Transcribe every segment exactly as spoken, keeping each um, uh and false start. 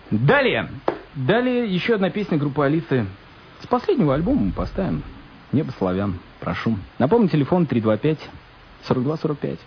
Далее. Далее еще одна песня группы Алисы. С последнего альбома мы поставим «Небо славян». Прошу. Напомню, телефон три два пять сорок два сорок пять.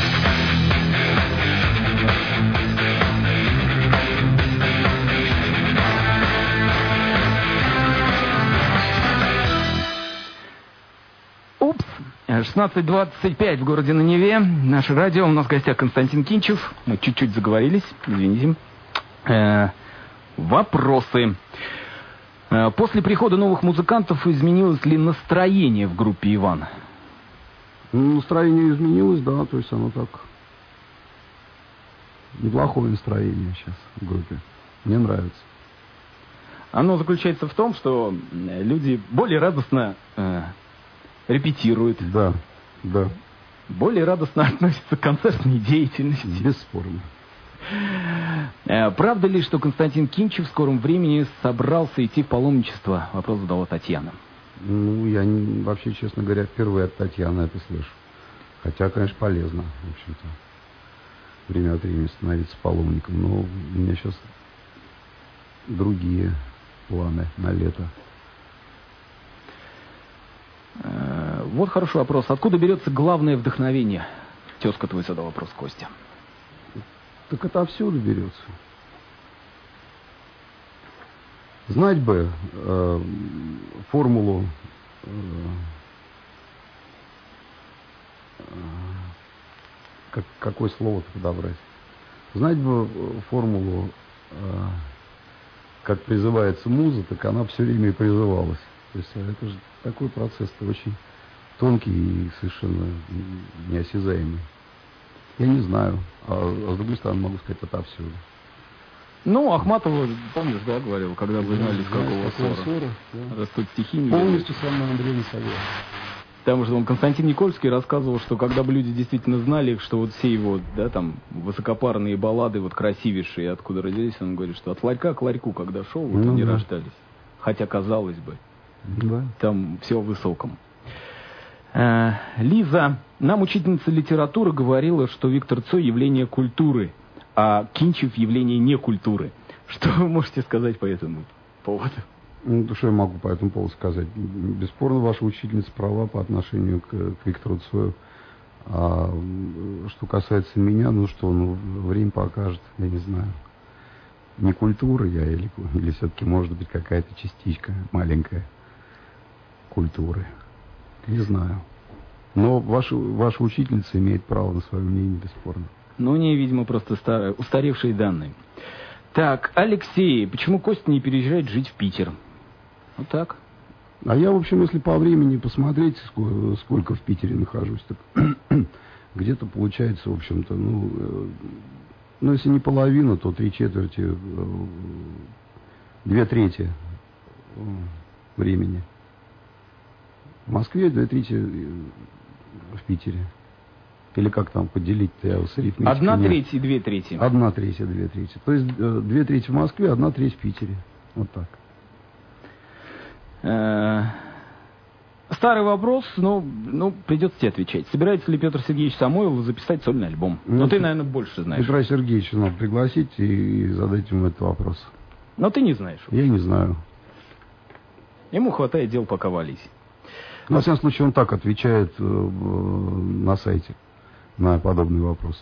Упс. шестнадцать двадцать пять в городе на Неве. Наше радио. У нас в гостях Константин Кинчев. Мы чуть-чуть заговорились. Извините. Э-э- вопросы. Э-э- после прихода новых музыкантов изменилось ли настроение в группе Иван? Ну, настроение изменилось, да. То есть оно так... Неплохое настроение сейчас в группе. Мне нравится. Оно заключается в том, что люди более радостно... Э- репетируют. Да, да. Более радостно относятся к концертной деятельности. Бесспорно. Правда ли, что Константин Кинчев в скором времени собрался идти в паломничество? Вопрос задала Татьяна. Ну, я не, вообще, честно говоря, впервые от Татьяны это слышу. Хотя, конечно, полезно, в общем-то, время от времени становиться паломником. Но у меня сейчас другие планы на лето. Вот хороший вопрос. Откуда берется главное вдохновение? Тезка твой задал вопрос, Костя. Так это отсюда берется. Знать бы э, формулу э, э, как, какое слово-то подобрать? Знать бы формулу, э, как призывается муза, так она все время и призывалась. То есть это же такой процесс-то очень тонкий и совершенно неосязаемый. Я не знаю. А, а с другой стороны, могу сказать, это отовсюду. Ну, Ахматова, помнишь, да, говорил, когда вы знали, с какого ссора. ссора да. Растут стихи. Полностью со мной Андрей не согласен. Потому что он, Константин Никольский, рассказывал, что когда бы люди действительно знали, что вот все его, да, там, высокопарные баллады, вот красивейшие, откуда родились, он говорит, что от ларька к ларьку, когда шел, вот ну, они да. рождались. Хотя, казалось бы, да. там все о высоком. Э, Лиза, нам учительница литературы говорила, что Виктор Цой явление культуры, а Кинчев явление некультуры. Что вы можете сказать по этому поводу? Ну, что я могу по этому поводу сказать? Бесспорно, ваша учительница права по отношению к, к Виктору Цою. А что касается меня, ну что, ну, время покажет, я не знаю. Не культура я или, или все-таки может быть какая-то частичка маленькая культуры. Не знаю. Но ваша, ваша учительница имеет право на свое мнение, бесспорно. Ну, у нее, видимо, просто старые, устаревшие данные. Так, Алексей, почему Костя не переезжает жить в Питер? Вот так. А я, в общем, если по времени посмотреть, сколько, сколько в Питере нахожусь, так где-то получается, в общем-то, ну, э, ну, если не половина, то три четверти, э, две трети э, времени. В Москве, две трети в Питере. Или как там поделить-то, я с арифметикой Одна нет. треть и две трети. Одна треть и две трети. То есть э, две трети в Москве, одна треть в Питере. Вот так. Старый вопрос, но ну, придется тебе отвечать. Собирается ли Петр Сергеевич Самойлов записать сольный альбом? Ну, но ты, наверное, больше знаешь. Петра Сергеевича надо пригласить и задать ему этот вопрос. Но ты не знаешь. Я не знаю. Ему хватает дел пока вались. На всяком случае, он так отвечает э, на сайте на подобные вопросы.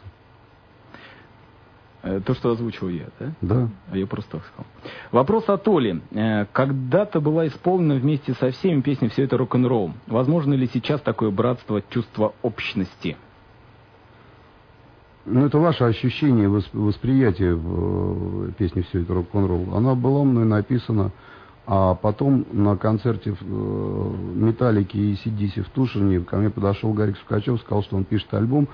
То, что озвучил я, да? Да. А я просто так сказал. Вопрос от Оли. Когда-то была исполнена вместе со всеми песня «Все это рок-н-ролл». Возможно ли сейчас такое братство, чувство общности? Ну, это ваше ощущение, восприятие в песне «Все это рок-н-ролл». Она была мной написана, а потом на концерте «Металлики» и си ди си в Тушине ко мне подошел Гарик Сукачев, сказал, что он пишет альбом.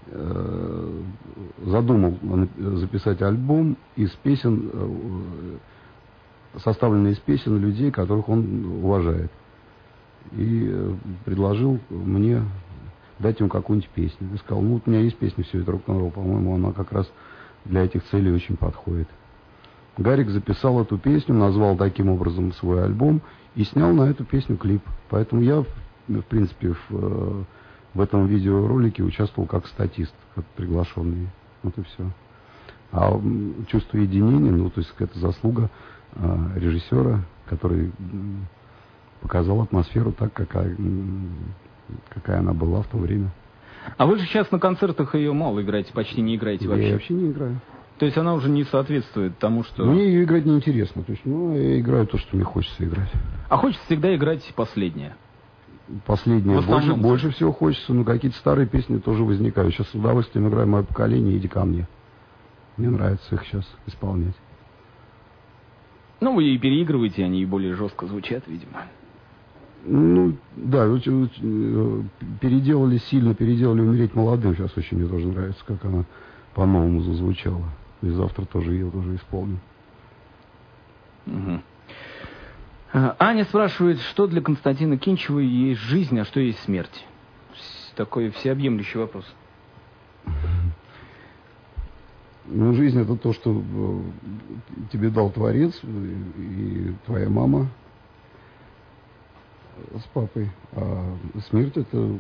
Задумал записать альбом из песен, составленный из песен людей, которых он уважает. И предложил мне дать ему какую-нибудь песню. Я сказал, ну вот у меня есть песня «Все это рок-н-ролл», по-моему, она как раз для этих целей очень подходит. Гарик записал эту песню, назвал таким образом свой альбом и снял на эту песню клип. Поэтому я, в принципе, в... В этом видеоролике участвовал как статист, как приглашенный. Вот и все. А чувство единения, ну, то есть это заслуга э, режиссера, который показал атмосферу так, какая, какая она была в то время. А вы же сейчас на концертах ее мало играете, почти не играете вообще. Я вообще не играю. То есть она уже не соответствует тому, что... Мне ее играть неинтересно. То есть, ну, я играю то, что мне хочется играть. А хочется всегда играть последнее? Последнее. Больше, основном, больше всего хочется, но какие-то старые песни тоже возникают. Сейчас с удовольствием играю «Мое поколение», «Иди ко мне». Мне нравится их сейчас исполнять. Ну, вы и переигрываете, они и более жестко звучат, видимо. Ну, да, переделали сильно, переделали «Умереть молодым». Сейчас очень мне тоже нравится, как она по-новому зазвучала. И завтра тоже ее тоже исполню. Угу. Аня спрашивает, что для Константина Кинчева есть жизнь, а что есть смерть? Такой всеобъемлющий вопрос. Ну, жизнь — это то, что тебе дал Творец и твоя мама с папой. А смерть — это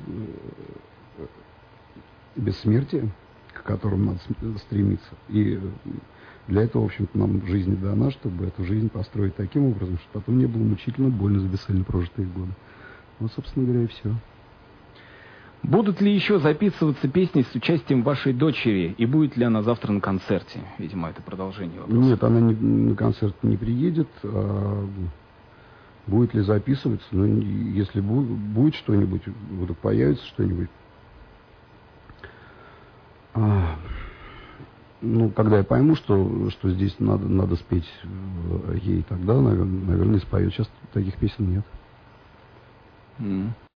бессмертие, к которому надо стремиться. И для этого, в общем-то, нам жизнь дана, чтобы эту жизнь построить таким образом, чтобы потом не было мучительно больно за бесцельно прожитые годы. Вот, собственно говоря, и все. Будут ли еще записываться песни с участием вашей дочери? И будет ли она завтра на концерте? Видимо, это продолжение вопроса. Нет, она не, на концерт не приедет. А будет ли записываться? Ну, если будет, будет что-нибудь, вдруг появится что-нибудь. А, ну, когда я пойму, что, что здесь надо, надо спеть ей, тогда, наверное, наверное, спою. Сейчас таких песен нет. Mm.